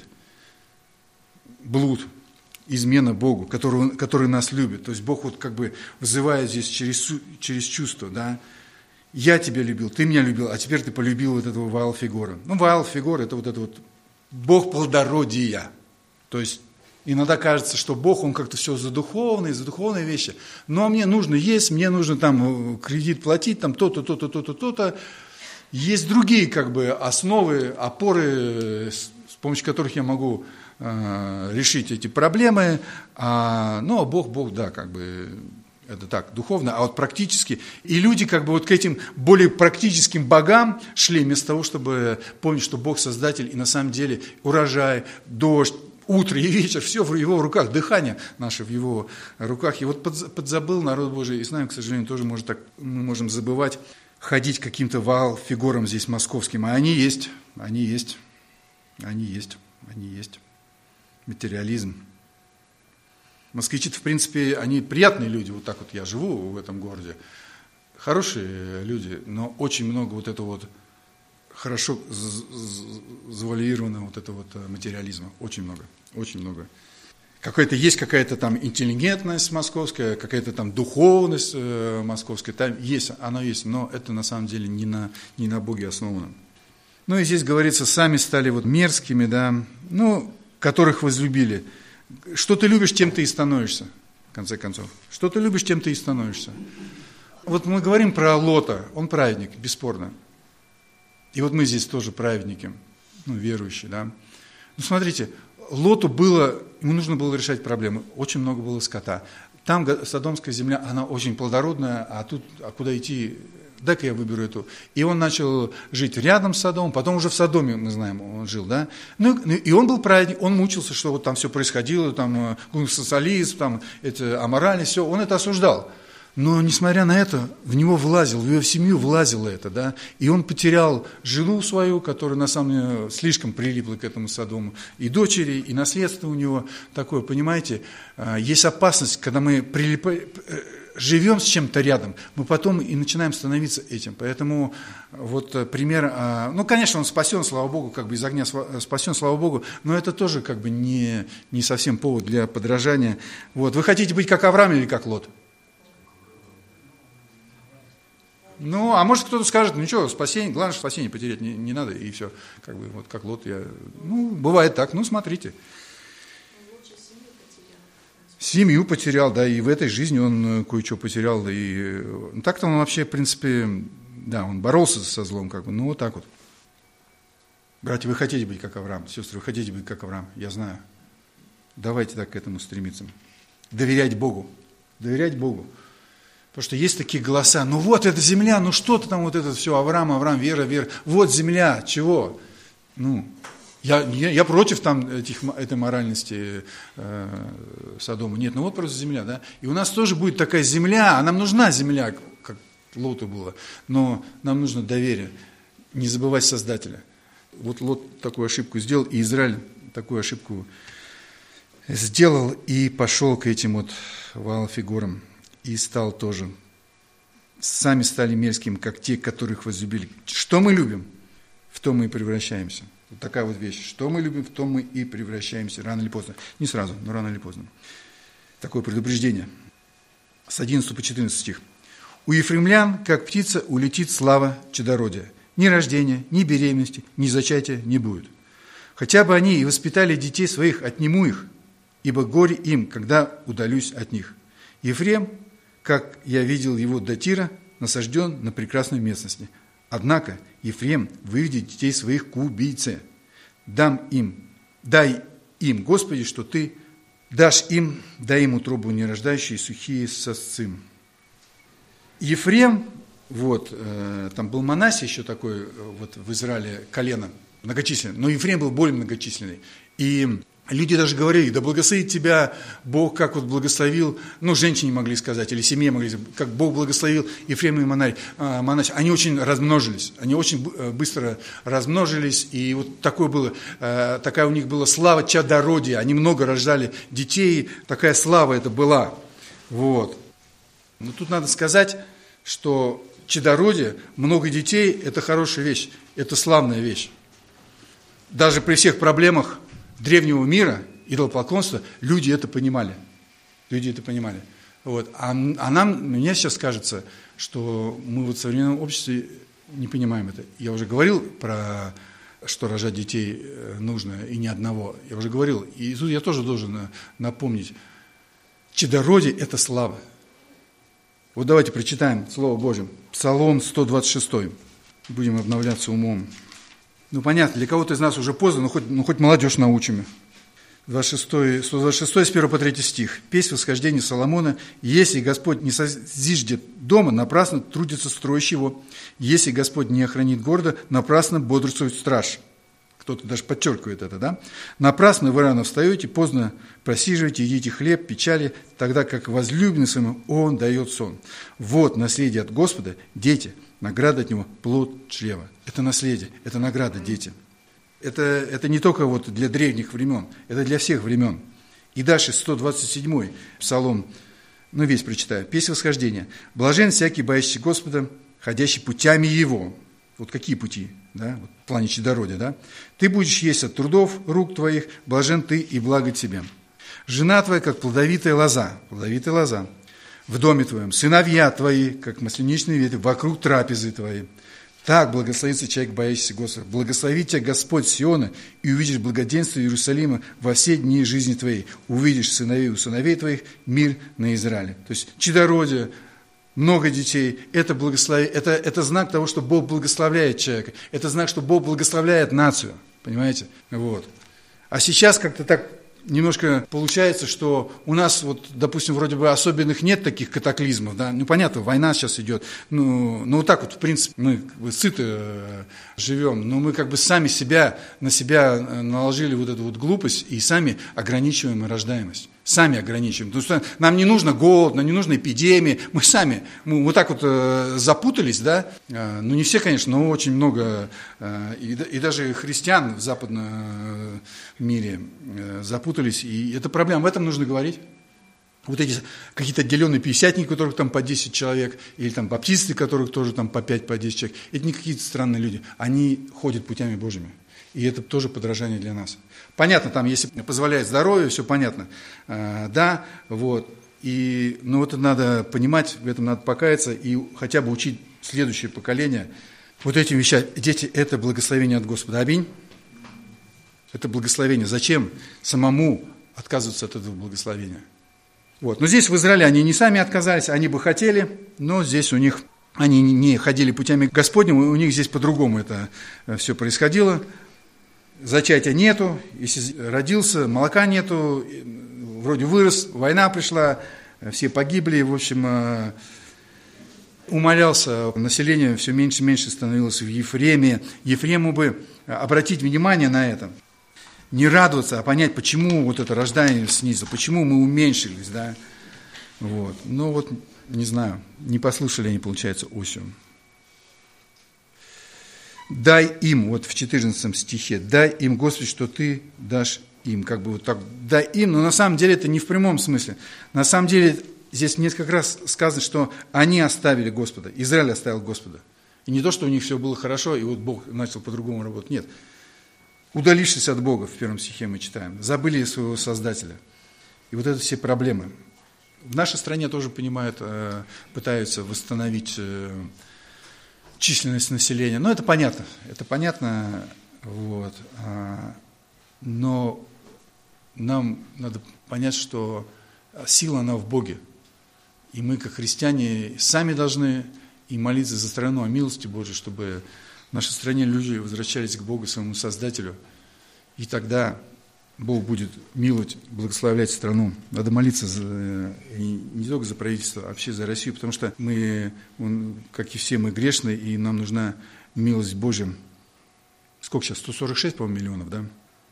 S1: Блуд, измена Богу, который нас любит. То есть Бог вот как бы вызывает здесь через чувство, да. Я тебя любил, ты меня любил, а теперь ты полюбил вот этого Ваал-Фигора. Ну, Ваал-Фигор – это вот Бог плодородия. То есть иногда кажется, что Бог, Он как-то все за духовные вещи. Но мне нужно есть, мне нужно там кредит платить, там то-то, то-то, то-то, то-то. Есть другие как бы основы, опоры, с помощью которых я могу решить эти проблемы. А Бог, да, как бы это так, духовно, а вот практически. И люди как бы вот к этим более практическим богам шли, вместо того, чтобы помнить, что Бог Создатель, и на самом деле урожай, дождь, утро и вечер, все в Его руках, дыхание наше в Его руках. И вот подзабыл народ Божий, и с нами, к сожалению, тоже мы можем забывать, ходить каким-то Ваал-Фигором здесь московским. А они есть. Материализм. Москвичи-то, в принципе, они приятные люди. Вот так вот я живу в этом городе. Хорошие люди, но очень много вот этого вот хорошо завуалировано вот это вот материализма. Очень много, очень много. Есть какая-то там интеллигентность московская, какая-то там духовность московская, там есть, оно есть, но это на самом деле не на Боге основано. Ну и здесь говорится, сами стали вот мерзкими, да, ну, которых возлюбили. Что ты любишь, тем ты и становишься, в конце концов. Что ты любишь, тем ты и становишься. Вот мы говорим про Лота, он праведник, бесспорно. И вот мы здесь тоже праведники, ну, верующие, да. Ну, смотрите, Лоту ему нужно было решать проблемы, очень много было скота. Там Содомская земля, она очень плодородная, а куда идти, дай-ка я выберу эту. И он начал жить рядом с Содомом, потом уже в Содоме, мы знаем, он жил, да. Ну, и он был праведник, он мучился, что вот там все происходило, там социализм, там это аморальность, все, он это осуждал. Но, несмотря на это, в него влазил, в его семью влазило это, да, и он потерял жену свою, которая, на самом деле, слишком прилипла к этому Содому, и дочери, и наследство у него такое, понимаете, есть опасность, когда мы живем с чем-то рядом, мы потом и начинаем становиться этим, поэтому вот пример, ну, конечно, он спасен, слава Богу, как бы из огня спасен, слава Богу, но это тоже как бы не совсем повод для подражания. Вот, вы хотите быть как Авраам или как Лот? Ну, а может кто-то скажет, ну что, спасение, главное, что спасение потерять не надо, и все, как бы, вот как Лот, ну, бывает так, ну, смотрите. Семью потерял, да, и в этой жизни он кое-что потерял, и так-то он вообще, в принципе, да, он боролся со злом, как бы, ну, вот так вот. Братья, вы хотите быть как Авраам, сестры, вы хотите быть как Авраам, я знаю. Давайте так к этому стремиться. Доверять Богу. Потому что есть такие голоса, ну вот эта земля, ну что-то там вот это все, Авраам, вера, вот земля, чего? Ну, я против там этой моральности Содома, нет, ну вот просто земля, да. И у нас тоже будет такая земля, а нам нужна земля, как Лоту было, но нам нужно доверие, не забывать Создателя. Вот Лот такую ошибку сделал, и Израиль такую ошибку сделал, и пошел к этим вот Ваал-фигурам. И стал тоже. Сами стали мерзкими, как те, которых возлюбили. Что мы любим, в том мы и превращаемся. Вот такая вот вещь. Что мы любим, в том мы и превращаемся. Рано или поздно. Не сразу, но рано или поздно. Такое предупреждение. С 11 по 14 стих. «У ефремлян, как птица, улетит слава чадородия. Ни рождения, ни беременности, ни зачатия не будет. Хотя бы они и воспитали детей своих, отниму их, ибо горе им, когда удалюсь от них. Ефрем, как я видел его до Тира, насажден на прекрасной местности. Однако Ефрем выведет детей своих к убийце. Дай им, Господи, что Ты дашь им, дай им утробу нерождающие, сухие сосцы». Ефрем, вот, там был Манассий еще такой, вот в Израиле колено многочисленное, но Ефрем был более многочисленный. И люди даже говорили, да благословит тебя Бог, как вот благословил, ну, женщине могли сказать, или семье могли сказать, как Бог благословил Ефрема и Манассия. Они очень размножились, они очень быстро размножились, и вот такое было, такая у них была слава чадородия, они много рождали детей, такая слава это была. Вот. Но тут надо сказать, что чадородие, много детей, это хорошая вещь, это славная вещь. Даже при всех проблемах древнего мира, идолопоклонства, люди это понимали. Вот. А мне сейчас кажется, что мы вот в современном обществе не понимаем это. Я уже говорил про, что рожать детей нужно, и ни одного. Я уже говорил, и тут я тоже должен напомнить. Чадородие – это слава. Вот давайте прочитаем Слово Божье. Псалом 126. Будем обновляться умом. Ну, понятно, для кого-то из нас уже поздно, но хоть молодежь научим. 126, с 1 по 3 стих. «Песнь восхождения Соломона. Если Господь не созиждет дома, напрасно трудится строящий его. Если Господь не охранит города, напрасно бодрствует страж». Кто-то даже подчеркивает это, да? «Напрасно вы рано встаете, поздно просиживаете, едите хлеб, печали, тогда как возлюбленный своему Он дает сон. Вот наследие от Господа, дети, награда от Него, плод чрева». Это наследие, это награда, дети. Это не только вот для древних времен, это для всех времен. И дальше 127-й псалом, ну весь прочитаю. «Песнь восхождения. Блажен всякий, боящий Господа, ходящий путями Его». Вот какие пути, да, вот в плане чадородия, да? Ты будешь есть от трудов рук твоих, блажен ты и благо тебе. Жена твоя, как плодовитая лоза, в доме твоем, сыновья твои, как масляничные ветви, вокруг трапезы твоей. Так благословится человек, боящийся Господа. Благослови тебя Господь Сиона, и увидишь благоденствие Иерусалима во все дни жизни твоей. Увидишь сыновей у сыновей твоих, мир на Израиле. То есть чадородие, много детей, это знак того, что Бог благословляет человека. Это знак, что Бог благословляет нацию. Понимаете? Вот. А сейчас как-то так немножко получается, что у нас, вот, допустим, вроде бы особенных нет таких катаклизмов, да, ну, понятно, война сейчас идет, ну вот так вот, в принципе, мы как бы сыто живем, но мы как бы сами на себя наложили вот эту вот глупость и сами ограничиваем рождаемость. Сами ограничиваем. То есть нам не нужно голод, нам не нужно эпидемии. Мы вот так вот запутались, да. Ну, не все, конечно, но очень много. И даже христиан в западном мире запутались. И это проблема. Об этом нужно говорить. Вот эти какие-то отделенные пятидесятники, у которых там по 10 человек, или там баптисты, у которых тоже там по 5, по 10 человек. Это не какие-то странные люди. Они ходят путями Божьими. И это тоже подражание для нас. Понятно, там, если позволяет здоровье, все понятно. Да, вот. Но это надо понимать, в этом надо покаяться и хотя бы учить следующее поколение вот этим вещам. Дети, это благословение от Господа. Аминь. Это благословение. Зачем самому отказываться от этого благословения? Вот. Но здесь в Израиле они не сами отказались, они бы хотели, но здесь у них, они не ходили путями Господним, у них здесь по-другому это все происходило. Зачатия нету, если родился, молока нету, вроде вырос, война пришла, все погибли, в общем, умалялся, население все меньше и меньше становилось в Ефреме. Ефрему бы обратить внимание на это, не радоваться, а понять, почему вот это рождание снизу, почему мы уменьшились, да, вот. Ну вот, не знаю, не послушали они, получается, осью. Дай им, вот в 14 стихе, дай им, Господи, что Ты дашь им, как бы вот так, дай им, но на самом деле это не в прямом смысле. На самом деле здесь несколько раз сказано, что они оставили Господа, Израиль оставил Господа. И не то, что у них все было хорошо, и вот Бог начал по-другому работать, нет. Удалившись от Бога, в 1 стихе мы читаем, забыли своего Создателя. И вот это все проблемы. В нашей стране тоже понимают, пытаются восстановить численность населения. Но это понятно, вот. Но нам надо понять, что сила, она в Боге. И мы, как христиане, сами должны и молиться за страну о милости Божьей, чтобы в нашей стране люди возвращались к Богу, своему Создателю. И тогда Бог будет миловать, благословлять страну. Надо молиться не только за правительство, а вообще за Россию, потому что мы, как и все, мы грешны, и нам нужна милость Божья. Сколько сейчас? 146, по-моему, миллионов, да?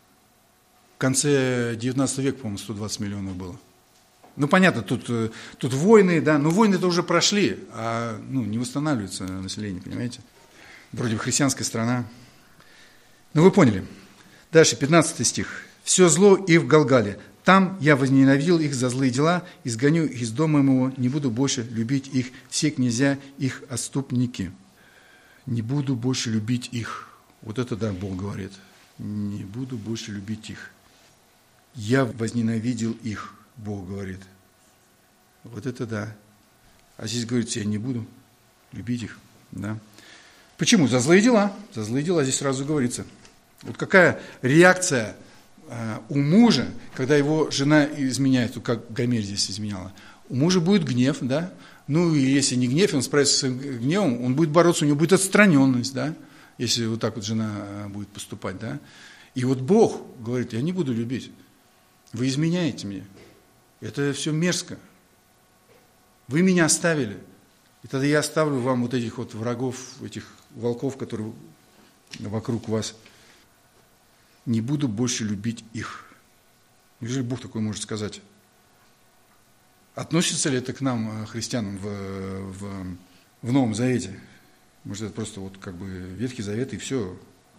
S1: В конце 19 века, по-моему, 120 миллионов было. Ну, понятно, тут войны, да, но войны-то уже прошли, а не восстанавливается население, понимаете? Вроде бы христианская страна. Ну, вы поняли. Дальше, 15 стих. «Все зло и в Галгале. Там я возненавидел их за злые дела, изгоню их из дома моего, не буду больше любить их, все князья их отступники». Не буду больше любить их. Вот это да, Бог говорит. Не буду больше любить их. Я возненавидел их, Бог говорит. Вот это да. А здесь говорится, я не буду любить их. Да. Почему? За злые дела. За злые дела здесь сразу говорится. Вот какая реакция у мужа, когда его жена изменяет, как Гомер здесь изменяла. У мужа будет гнев, да. Ну, и если не гнев, он справится с своим гневом, он будет бороться, у него будет отстраненность, да, если вот так вот жена будет поступать, да. И вот Бог говорит, я не буду любить. Вы изменяете мне. Это все мерзко. Вы меня оставили. И тогда я оставлю вам вот этих вот врагов, этих волков, которые вокруг вас. Не буду больше любить их. Неужели Бог такое может сказать? Относится ли это к нам, христианам, в Новом Завете? Может, это просто вот как бы Ветхий Завет и все.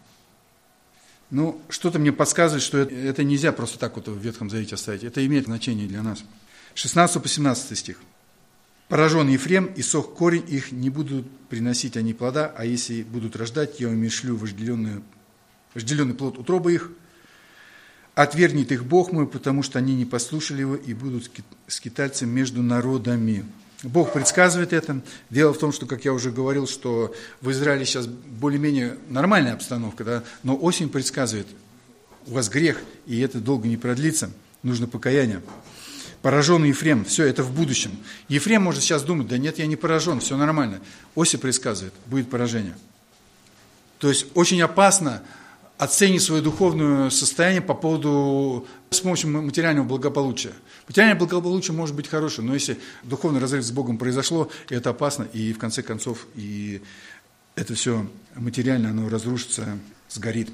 S1: Ну, что-то мне подсказывает, что это нельзя просто так вот в Ветхом Завете оставить. Это имеет значение для нас. 16 по 17 стих. Поражен Ефрем, и сох корень их, не будут приносить они плода, а если будут рождать, я умершлю вожделенный плод утробы их. Отвергнет их Бог мой, потому что они не послушали его и будут скитальцем между народами. Бог предсказывает это. Дело в том, что, как я уже говорил, что в Израиле сейчас более-менее нормальная обстановка, да? Но осень предсказывает, у вас грех, и это долго не продлится, нужно покаяние. Поражен Ефрем, все, это в будущем. Ефрем может сейчас думать, да нет, я не поражен, все нормально. Осень предсказывает, будет поражение. То есть очень опасно оценить свое духовное состояние по поводу, с помощью материального благополучия. Материальное благополучие может быть хорошее, но если духовный разрыв с Богом произошло, это опасно, и в конце концов, и это все материально, оно разрушится, сгорит.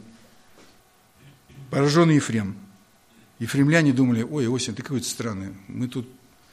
S1: Пораженный Ефрем. Ефремляне думали, ой, Осень, ты какой-то странный, мы тут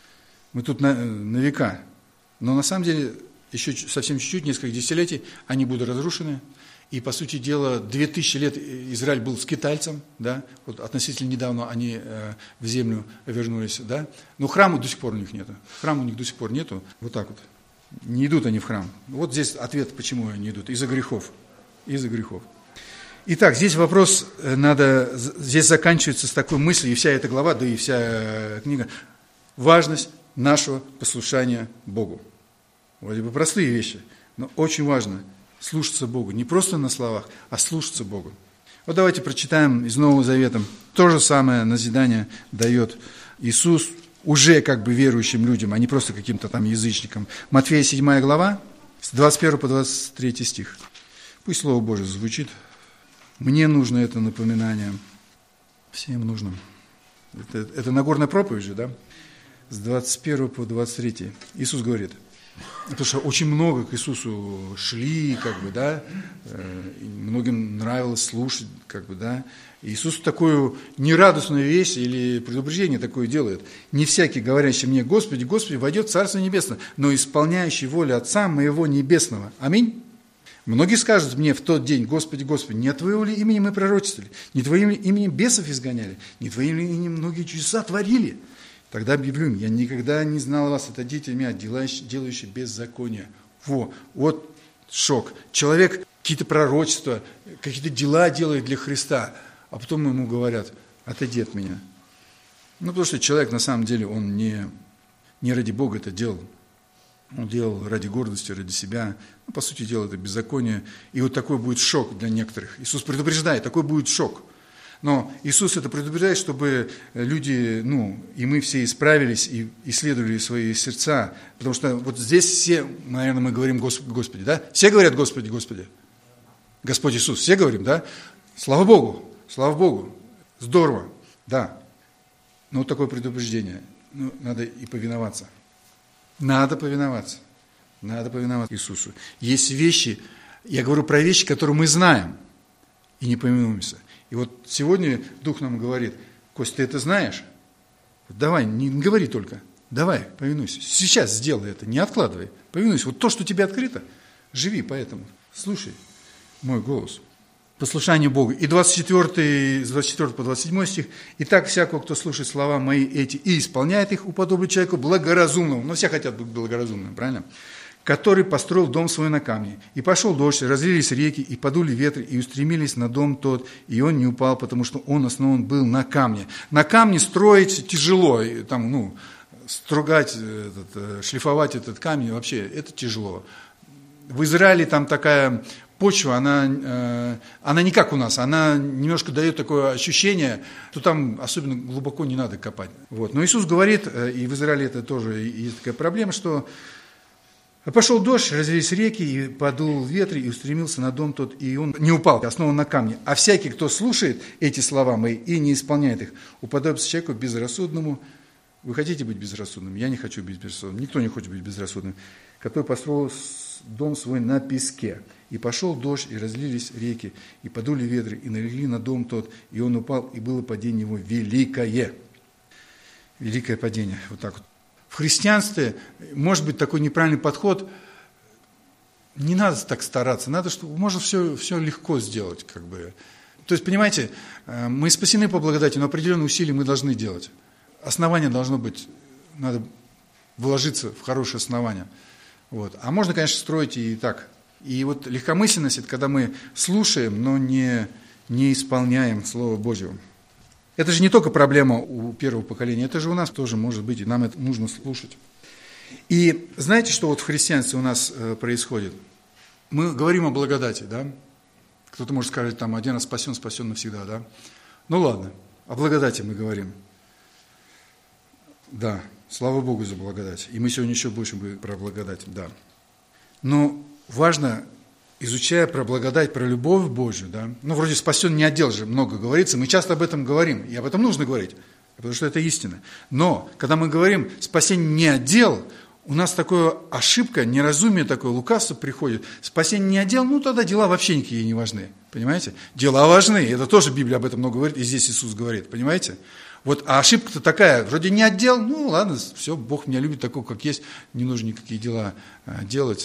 S1: на века. Но на самом деле, еще совсем чуть-чуть, несколько десятилетий, они будут разрушены. И, по сути дела, 2000 лет Израиль был скитальцем, да, вот относительно недавно они в землю вернулись, да, но храма до сих пор у них нету. Храма у них до сих пор нету, вот так вот. Не идут они в храм. Вот здесь ответ, почему они идут. Из-за грехов. Из-за грехов. Итак, здесь вопрос, здесь заканчивается с такой мыслью, и вся эта глава, да и вся книга, важность нашего послушания Богу. Вроде бы простые вещи, но очень важно слушаться Богу. Не просто на словах, а слушаться Богу. Вот давайте прочитаем из Нового Завета. То же самое назидание дает Иисус уже как бы верующим людям, а не просто каким-то там язычникам. Матфея 7 глава, с 21 по 23 стих. Пусть Слово Божие звучит. Мне нужно это напоминание. Всем нужно. Это Нагорная проповедь же, да? С 21 по 23. Иисус говорит, потому что очень много к Иисусу шли, как бы, да, и многим нравилось слушать, как бы, да. Иисус такую нерадостную вещь или предупреждение такое делает. Не всякий, говорящий мне, Господи, Господи, войдет в Царство Небесное, но исполняющий волю Отца моего Небесного. Аминь. Многие скажут мне в тот день, Господи, Господи, не от Твоего ли имени мы пророчествовали, не Твоим ли именем бесов изгоняли, не Твоим ли именем многие чудеса творили? Тогда объявлю им, я никогда не знал вас, это дети меня, делающие беззаконие. Вот шок. Человек какие-то пророчества, какие-то дела делает для Христа, а потом ему говорят, отойди от меня. Ну, потому что человек на самом деле, он не ради Бога это делал. Он делал ради гордости, ради себя. Ну, по сути дела, это беззаконие. И вот такой будет шок для некоторых. Иисус предупреждает, такой будет шок. Но Иисус это предупреждает, чтобы люди, и мы все исправились и исследовали свои сердца. Потому что вот здесь все, наверное, мы говорим Господи, Господи, да? Все говорят Господи, Господи. Господь Иисус, все говорим, да? Слава Богу, здорово, да. Но вот такое предупреждение, надо и повиноваться. Надо повиноваться Иисусу. Есть вещи, я говорю про вещи, которые мы знаем и не повинуемся. И вот сегодня Дух нам говорит, Кость, ты это знаешь? Давай, не говори только, давай, повинуйся. Сейчас сделай это, не откладывай, повинуйся. Вот то, что тебе открыто, живи поэтому. Слушай мой голос. Послушание Богу. И 24 по 27 стих. «Итак, всякого, кто слушает слова мои эти и исполняет их, уподоблю человеку благоразумному». Но все хотят быть благоразумными, правильно? «Который построил дом свой на камне. И пошел дождь, разлились реки, и подули ветры, и устремились на дом тот, и он не упал, потому что он основан был на камне». На камне строить тяжело, там, стругать, шлифовать этот камень, вообще это тяжело. В Израиле там такая почва, она не как у нас, она немножко дает такое ощущение, что там особенно глубоко не надо копать. Вот. Но Иисус говорит, и в Израиле это тоже есть такая проблема, что пошел дождь, разлились реки, и подул ветер, и устремился на дом тот, и он не упал, основан на камне. А всякий, кто слушает эти слова мои и не исполняет их, уподобится человеку безрассудному. Вы хотите быть безрассудным? Я не хочу быть безрассудным. Никто не хочет быть безрассудным. Который построил дом свой на песке. И пошел дождь, и разлились реки, и подули ветры, и налегли на дом тот, и он упал, и было падение его великое. Великое падение. Вот так вот. В христианстве может быть такой неправильный подход. Не надо так стараться, надо, чтобы можно все легко сделать. Как бы. То есть, понимаете, мы спасены по благодати, но определенные усилия мы должны делать. Основание должно быть, надо вложиться в хорошее основание. Вот. А можно, конечно, строить и так. И вот легкомысленность – это когда мы слушаем, но не исполняем Слово Божьего. Это же не только проблема у первого поколения, это же у нас тоже может быть, и нам это нужно слушать. И знаете, что вот в христианстве у нас происходит? Мы говорим о благодати, да? Кто-то может сказать, там, один раз спасен, спасен навсегда, да? Ну ладно, о благодати мы говорим. Да, слава Богу за благодать. И мы сегодня еще больше будем про благодать, да. Но важно, изучая про благодать, про любовь Божью, да, ну, вроде спасен не отдел же, много говорится, мы часто об этом говорим, и об этом нужно говорить, потому что это истина. Но, когда мы говорим спасение не отдел, у нас такая ошибка, неразумие такое, лукавство приходит. Спасение не отдел, ну, тогда дела вообще никакие не важны, понимаете? Дела важны, это тоже Библия об этом много говорит, и здесь Иисус говорит, понимаете? Вот, а ошибка-то такая, вроде не отдел, ну, ладно, все, Бог меня любит такого, как есть, не нужно никакие дела делать.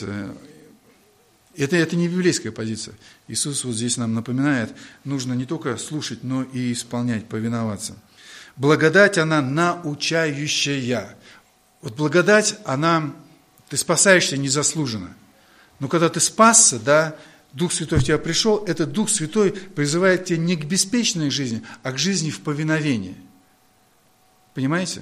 S1: Это не библейская позиция. Иисус вот здесь нам напоминает, нужно не только слушать, но и исполнять, повиноваться. Благодать, она научающая. Вот благодать, ты спасаешься незаслуженно. Но когда ты спасся, да, Дух Святой в тебя пришел, этот Дух Святой призывает тебя не к беспечной жизни, а к жизни в повиновении. Понимаете?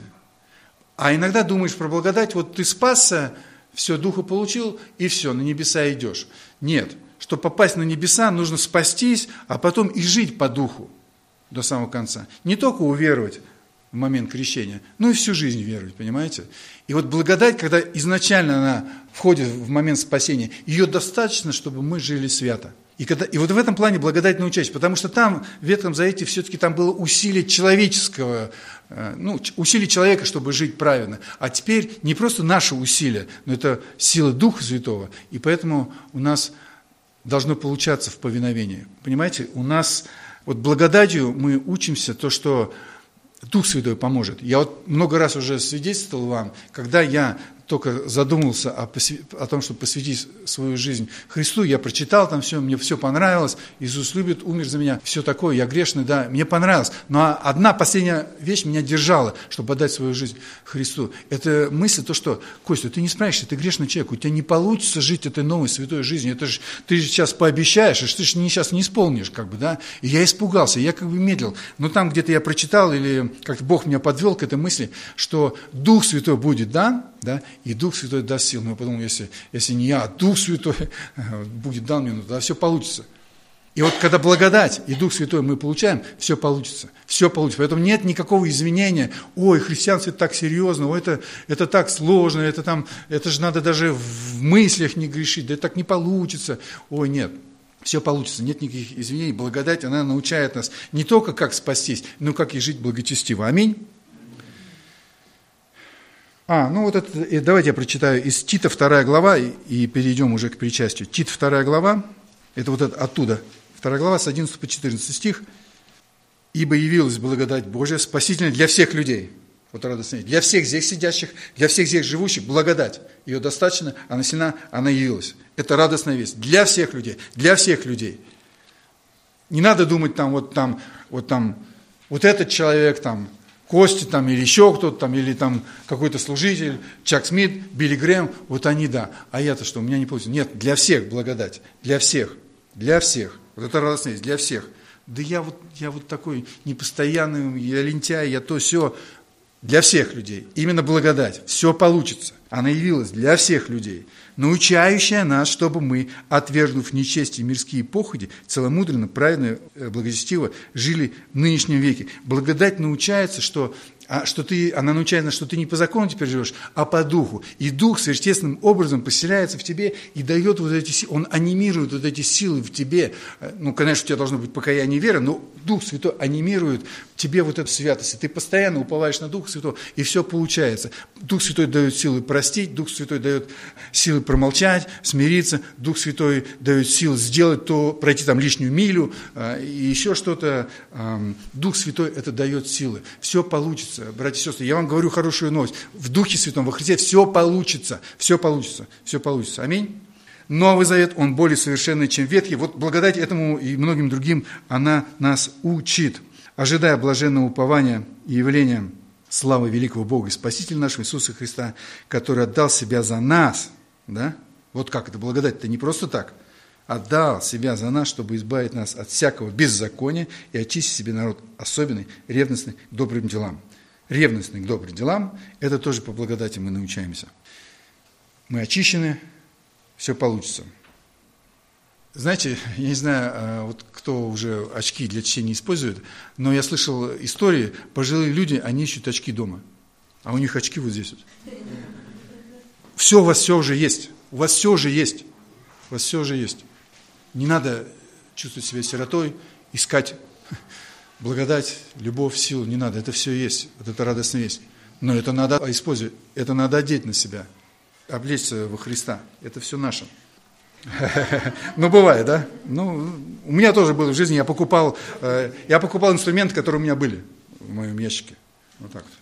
S1: А иногда думаешь про благодать, вот ты спасся, все, Духа получил, и все, на небеса идешь. Нет, чтобы попасть на небеса, нужно спастись, а потом и жить по Духу до самого конца. Не только уверовать в момент крещения, но и всю жизнь веровать, понимаете? И вот благодать, когда изначально она входит в момент спасения, ее достаточно, чтобы мы жили свято. И вот в этом плане благодать научающая, потому что там, в Ветхом Завете, все-таки там было усилие человеческого, усилие человека, чтобы жить правильно. А теперь не просто наши усилия, но это сила Духа Святого. И поэтому у нас должно получаться в повиновении. Понимаете, у нас вот благодатью мы учимся то, что Дух Святой поможет. Я вот много раз уже свидетельствовал вам, когда я только задумался о том, чтобы посвятить свою жизнь Христу, я прочитал там все, мне все понравилось, Иисус любит, умер за меня, все такое, я грешный, да, мне понравилось. Но одна последняя вещь меня держала, чтобы отдать свою жизнь Христу. Это мысль, то, что, Костя, ты не справишься, ты грешный человек, у тебя не получится жить этой новой святой жизнью, ты же сейчас пообещаешь, ты же сейчас не исполнишь, как бы, да. И я испугался, я как бы медлил. Но там где-то я прочитал, или как-то Бог меня подвел к этой мысли, что Дух Святой будет дан, да, и Дух Святой даст сил. Но я подумал, если не я, а Дух Святой будет дан мне, тогда все получится. И вот когда благодать и Дух Святой мы получаем, все получится. Все получится. Поэтому нет никакого изменения. Ой, христианство это так серьезно, ой, это так сложно, это же надо даже в мыслях не грешить, да это так не получится. Ой, нет. Все получится, нет никаких изменений. Благодать, она научает нас не только как спастись, но как и жить благочестиво. Аминь. Давайте я прочитаю из Тита 2 глава и перейдем уже к причастию. Тит 2 глава, это вот это оттуда, 2 глава с 11 по 14 стих. «Ибо явилась благодать Божия, спасительная для всех людей». Вот радостно. Для всех здесь сидящих, для всех здесь живущих благодать. Ее достаточно, она сильна, она явилась. Это радостная весть. Для всех людей, для всех людей. Не надо думать вот этот человек там, Кости там, или еще кто-то там, или там какой-то служитель, Чак Смит, Билли Грэм, вот они да. А я-то что, у меня не получится. Нет, для всех благодать, для всех, для всех. Вот это радостная весть, для всех. Да я вот такой непостоянный, я лентяй, я то все. Для всех людей. Именно благодать. Все получится. Она явилась для всех людей, научающая нас, чтобы мы, отвергнув нечестие мирские походи, целомудренно, праведно, благочестиво жили в нынешнем веке. Благодать научается, она научает нас, что ты не по закону теперь живешь, а по духу. И дух сверхъестественным образом поселяется в тебе и дает вот эти силы, он анимирует вот эти силы в тебе. Ну, конечно, у тебя должно быть покаяние веры, но Дух Святой анимирует в тебе вот эту святость. И ты постоянно уповаешь на Духа Святого, и все получается. Дух Святой дает силы простить, Дух Святой дает силы промолчать, смириться, Дух Святой дает силы сделать то, пройти там лишнюю милю, и еще что-то. Дух Святой это дает силы. Все получится, братья и сестры. Я вам говорю хорошую новость. В Духе Святом, во Христе все получится, все получится, все получится. Аминь. Новый Завет, он более совершенный, чем Ветхий. Вот благодать этому и многим другим, она нас учит. Ожидая блаженного упования и явления славы великого Бога и Спасителя нашего Иисуса Христа, который отдал себя за нас, да? Вот как это, благодать-то не просто так. Отдал себя за нас, чтобы избавить нас от всякого беззакония и очистить себе народ особенный, ревностный к добрым делам. Ревностный к добрым делам – это тоже по благодати мы научаемся. Мы очищены, все получится. Знаете, я не знаю, вот кто уже очки для чтения использует, но я слышал истории, пожилые люди, они ищут очки дома, а у них очки вот здесь вот. Все, у вас все уже есть, у вас все уже есть, у вас все уже есть. Не надо чувствовать себя сиротой, искать благодать, любовь, силу, не надо, это все есть, вот это радостная весть. Но это надо использовать, это надо одеть на себя, облечься во Христа, это все наше. Ну, бывает, да? Ну, у меня тоже было в жизни, я покупал инструменты, которые у меня были в моем ящике. Вот так вот.